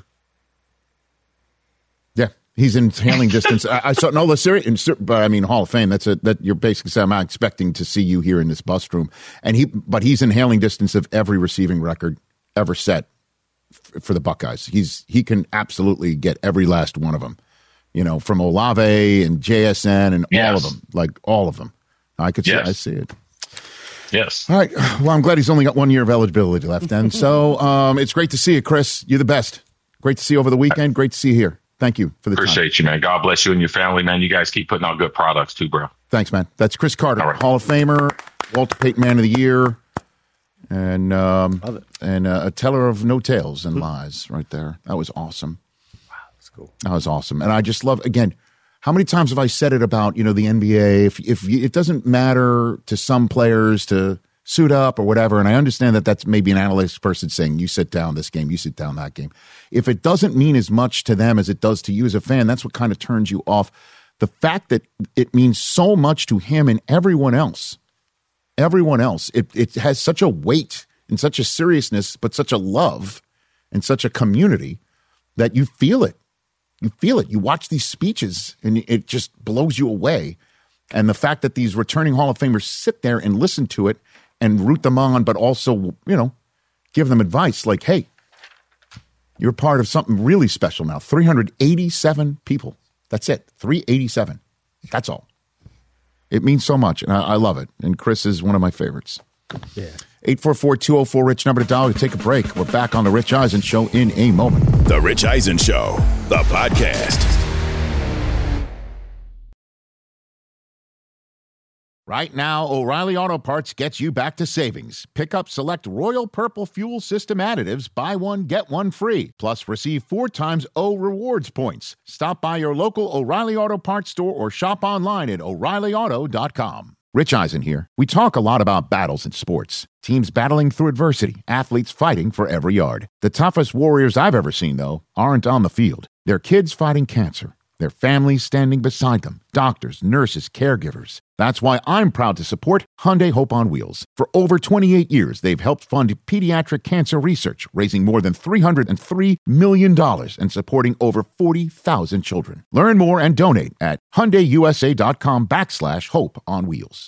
[SPEAKER 4] Yeah, he's in hailing distance. I, I saw no, the serious, but I mean Hall of Fame. That's a that you're basically saying I'm expecting to see you here in this bus room, and he, but he's in hailing distance of every receiving record ever set f- for the Buckeyes. He's he can absolutely get every last one of them. You know, from Olave and J S N and
[SPEAKER 13] yes.
[SPEAKER 4] all of them, like all of them. I could see,
[SPEAKER 13] yes.
[SPEAKER 4] I see it.
[SPEAKER 13] Yes.
[SPEAKER 4] All right. Well, I'm glad he's only got one year of eligibility left then. So um, it's great to see you, Chris. You're the best. Great to see you over the weekend. Great to see you here. Thank you for the
[SPEAKER 13] Appreciate
[SPEAKER 4] time.
[SPEAKER 13] you, man. God bless you and your family, man. You guys keep putting out good products too, bro.
[SPEAKER 4] Thanks, man. That's Chris Carter,
[SPEAKER 13] right.
[SPEAKER 4] Hall of Famer, Walter Payton Man of the Year, and um,
[SPEAKER 9] Love it.
[SPEAKER 4] and uh, a teller of no tales and lies right there. That was awesome.
[SPEAKER 9] Wow, that's cool.
[SPEAKER 4] That was awesome. And I just love, again, how many times have I said it about, you know, the N B A? If if it doesn't matter to some players to suit up or whatever, and I understand that that's maybe an analytics person saying, you sit down this game, you sit down that game. If it doesn't mean as much to them as it does to you as a fan, that's what kind of turns you off. The fact that it means so much to him and everyone else, everyone else, it, it has such a weight and such a seriousness, but such a love and such a community that you feel it. You feel it. You watch these speeches and it just blows you away. And the fact that these returning Hall of Famers sit there and listen to it and root them on, but also, you know, give them advice like, hey, you're part of something really special now. three hundred eighty-seven people. That's it. three eighty-seven. That's all. It means so much, and I, I love it. And Chris is one of my favorites.
[SPEAKER 7] Yeah.
[SPEAKER 4] eight four four, two oh four, RICH, number to dial to take a break. We're back on The Rich Eisen Show in a moment.
[SPEAKER 11] The Rich Eisen Show, the podcast.
[SPEAKER 4] Right now, O'Reilly Auto Parts gets you back to savings. Pick up select Royal Purple Fuel System additives, buy one, get one free. Plus, receive four times O Rewards points. Stop by your local O'Reilly Auto Parts store or shop online at O'Reilly Auto dot com. Rich Eisen here. We talk a lot about battles in sports. Teams battling through adversity, athletes fighting for every yard. The toughest warriors I've ever seen, though, aren't on the field. They're kids fighting cancer. Their families standing beside them. Doctors, nurses, caregivers. That's why I'm proud to support Hyundai Hope on Wheels. For over twenty-eight years, they've helped fund pediatric cancer research, raising more than three hundred three million dollars and supporting over forty thousand children. Learn more and donate at HyundaiUSA.com backslash Hope on Wheels.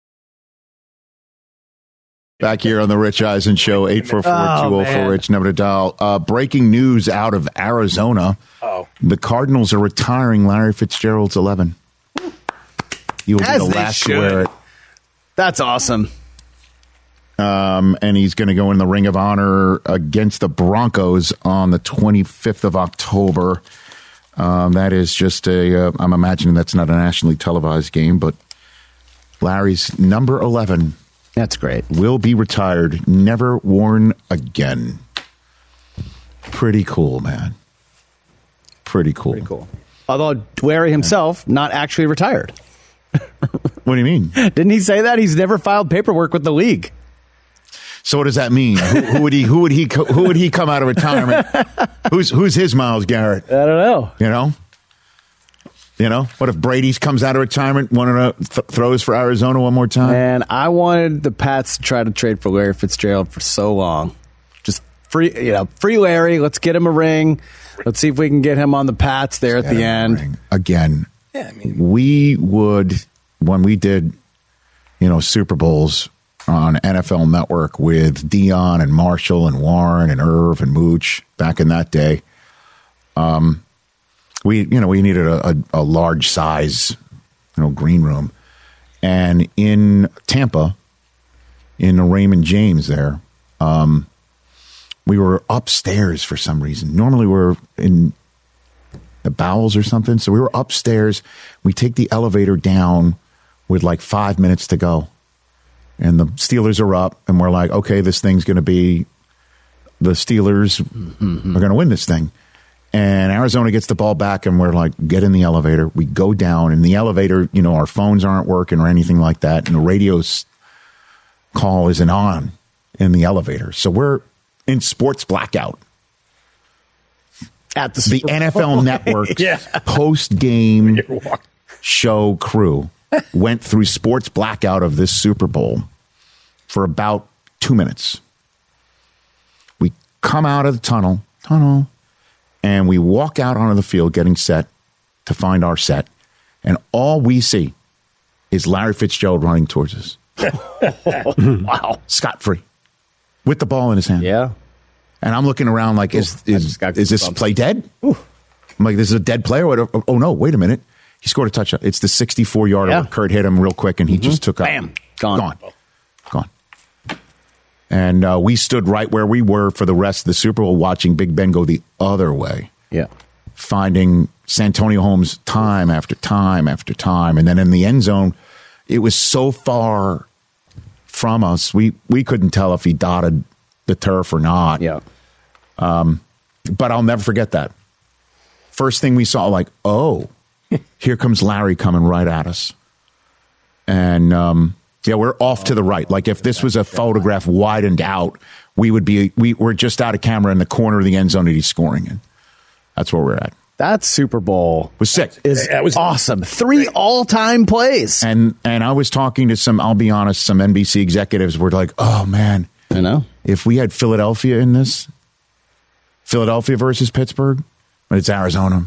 [SPEAKER 4] Back here on the Rich Eisen Show, eight four four, two oh four, RICH, number to dial. Uh, breaking news out of Arizona.
[SPEAKER 6] Oh,
[SPEAKER 4] the Cardinals are retiring Larry Fitzgerald's eleven. He will
[SPEAKER 9] As
[SPEAKER 4] be the
[SPEAKER 9] they
[SPEAKER 4] last
[SPEAKER 9] should.
[SPEAKER 4] to wear it.
[SPEAKER 9] That's awesome.
[SPEAKER 4] Um, and he's going to go in the Ring of Honor against the Broncos on the twenty-fifth of October. Um, that is just a, uh, I'm imagining that's not a nationally televised game, but Larry's number eleven.
[SPEAKER 9] That's great.
[SPEAKER 4] Will be retired, never worn again. Pretty cool, man. Pretty cool.
[SPEAKER 9] Pretty cool. Although Larry himself not actually retired.
[SPEAKER 4] What do you mean?
[SPEAKER 9] Didn't he say that? He's never filed paperwork with the league.
[SPEAKER 4] So what does that mean? who, who would he? Who would he? Who would he come out of retirement? who's Who's his Myles Garrett?
[SPEAKER 9] I don't know.
[SPEAKER 4] You know. You know. What if Brady's comes out of retirement, one of the th- throws for Arizona one more time?
[SPEAKER 9] And I wanted the Pats to try to trade for Larry Fitzgerald for so long. Just free, you know, free Larry. Let's get him a ring. Let's see if we can get him on the Pats there at the end.
[SPEAKER 4] Again.
[SPEAKER 6] yeah. I mean,
[SPEAKER 4] We would, when we did, you know, Super Bowls on N F L Network with Dion and Marshall and Warren and Irv and Mooch back in that day, um, we, you know, we needed a, a, a large size, you know, green room. And in Tampa, in the Raymond James there, um, we were upstairs for some reason. Normally we're in the bowels or something. So we were upstairs. We take the elevator down with like five minutes to go. And the Steelers are up. And we're like, okay, this thing's going to be, the Steelers mm-hmm. are going to win this thing. And Arizona gets the ball back, and we're like, get in the elevator. We go down. In the elevator, you know, our phones aren't working or anything like that. And the radio call isn't on in the elevator. So we're in sports blackout.
[SPEAKER 9] At the,
[SPEAKER 4] the N F L Network's
[SPEAKER 7] yeah.
[SPEAKER 4] post-game show crew went through sports blackout of this Super Bowl for about two minutes. We come out of the tunnel, tunnel, and we walk out onto the field getting set to find our set. And all we see is Larry Fitzgerald running towards us.
[SPEAKER 9] Wow.
[SPEAKER 4] Scot-free. With the ball in his hand.
[SPEAKER 9] Yeah.
[SPEAKER 4] And I'm looking around like, is is, is this play dead? Ooh. I'm like, this is a dead player? Oh, oh, no, wait a minute. He scored a touchdown. It's the sixty-four-yarder yeah. where Kurt hit him real quick, and he mm-hmm. just took up.
[SPEAKER 9] Bam. Gone.
[SPEAKER 4] Gone. Gone. And uh, we stood right where we were for the rest of the Super Bowl watching Big Ben go the other way.
[SPEAKER 9] Yeah.
[SPEAKER 4] Finding Santonio Holmes time after time after time. And then in the end zone, it was so far from us, we, we couldn't tell if he dotted the turf or not.
[SPEAKER 9] Yeah.
[SPEAKER 4] Um, but I'll never forget that. First thing we saw, like, oh, here comes Larry coming right at us. And, um, yeah, we're off to the right. Like, if this was a photograph widened out, we would be, we, we're just out of camera in the corner of the end zone that he's scoring in. That's where we're at.
[SPEAKER 9] That Super Bowl
[SPEAKER 4] was sick.
[SPEAKER 9] Is
[SPEAKER 7] that was
[SPEAKER 9] awesome. Three all-time plays.
[SPEAKER 4] And and I was talking to some, I'll be honest, some N B C executives were like, oh, man.
[SPEAKER 9] I know.
[SPEAKER 4] If we had Philadelphia in this, Philadelphia versus Pittsburgh, but it's Arizona.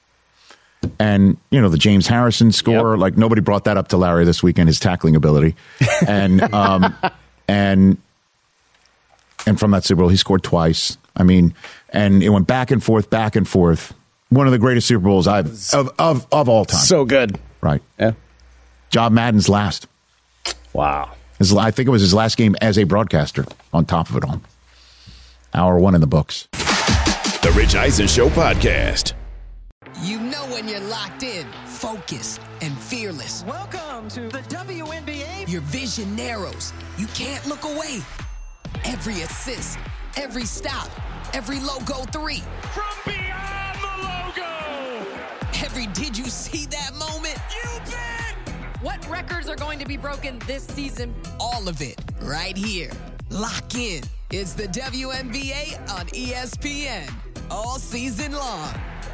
[SPEAKER 4] And, you know, the James Harrison score, yep. like nobody brought that up to Larry this weekend, his tackling ability. And, um, and, and from that Super Bowl, he scored twice. I mean, and it went back and forth, back and forth. One of the greatest Super Bowls I've of, of, of all time.
[SPEAKER 9] So good.
[SPEAKER 4] Right.
[SPEAKER 9] Yeah.
[SPEAKER 4] John Madden's last.
[SPEAKER 9] Wow.
[SPEAKER 4] His, I think it was his last game as a broadcaster on top of it all. Hour one in the books.
[SPEAKER 11] The Rich Eisen Show podcast.
[SPEAKER 14] You know when you're locked in, focused, and fearless.
[SPEAKER 15] Welcome to the W N B A.
[SPEAKER 14] Your vision narrows. You can't look away. Every assist, every stop, every logo three.
[SPEAKER 15] From beyond the logo.
[SPEAKER 14] Every did you see that moment?
[SPEAKER 15] You bet.
[SPEAKER 16] What records are going to be broken this season?
[SPEAKER 14] All of it right here. Lock in. It's the W N B A on E S P N all season long.